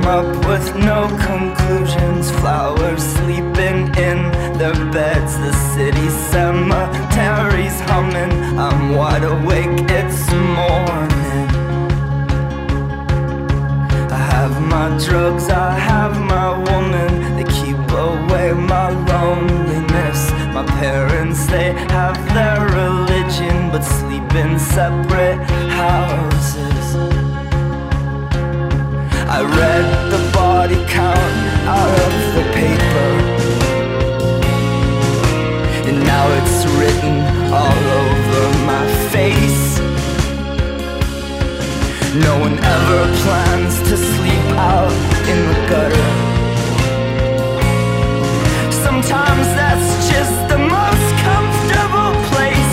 up with no conclusions. Flowers sleeping in their beds. The city cemetery's humming. I'm wide awake, it's morning. I have my drugs, I have my woman. They keep away my loneliness. My parents, they have their religion, but sleep in separate houses. I read the body count out of the paper, and now it's written all over my face. No one ever plans to sleep out in the gutter. Sometimes that's just the most comfortable place.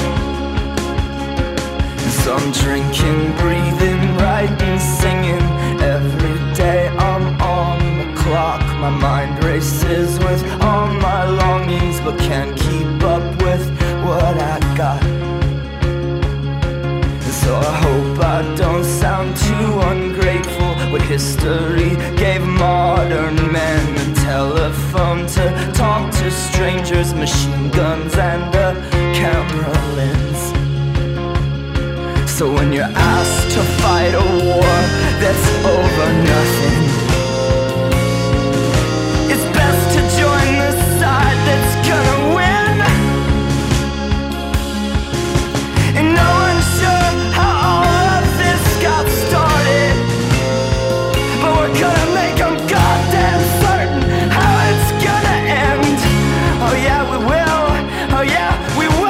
So I'm drinking, breathing, writing, singing. Every day I'm on the clock. My mind races with all my longings, but can't keep up with what I got. So I hope I don't sound too ungrateful. What history gave modern men: a telephone to talk to strangers, machine guns and a camera lens. So when you're asked to fight a war that's over nothing, it's best to join the side that's gonna win. And no one's sure how all of this got started, but we're gonna make them goddamn certain how it's gonna end. Oh yeah, we will. Oh yeah, we will.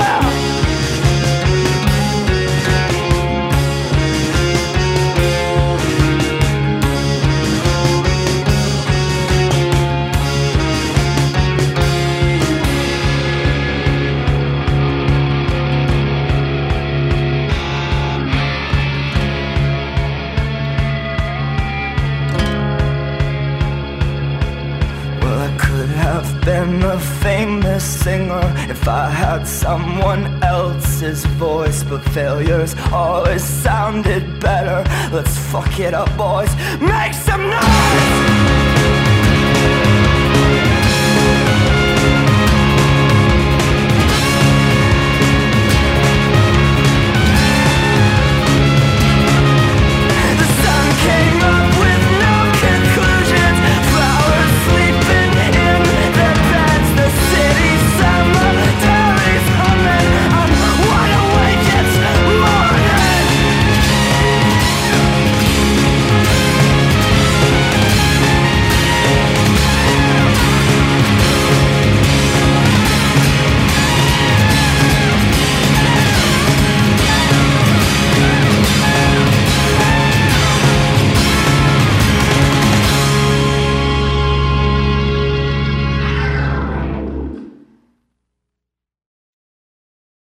Been a famous singer if I had someone else's voice, but failures always sounded better. Let's fuck it up, boys. Make some noise!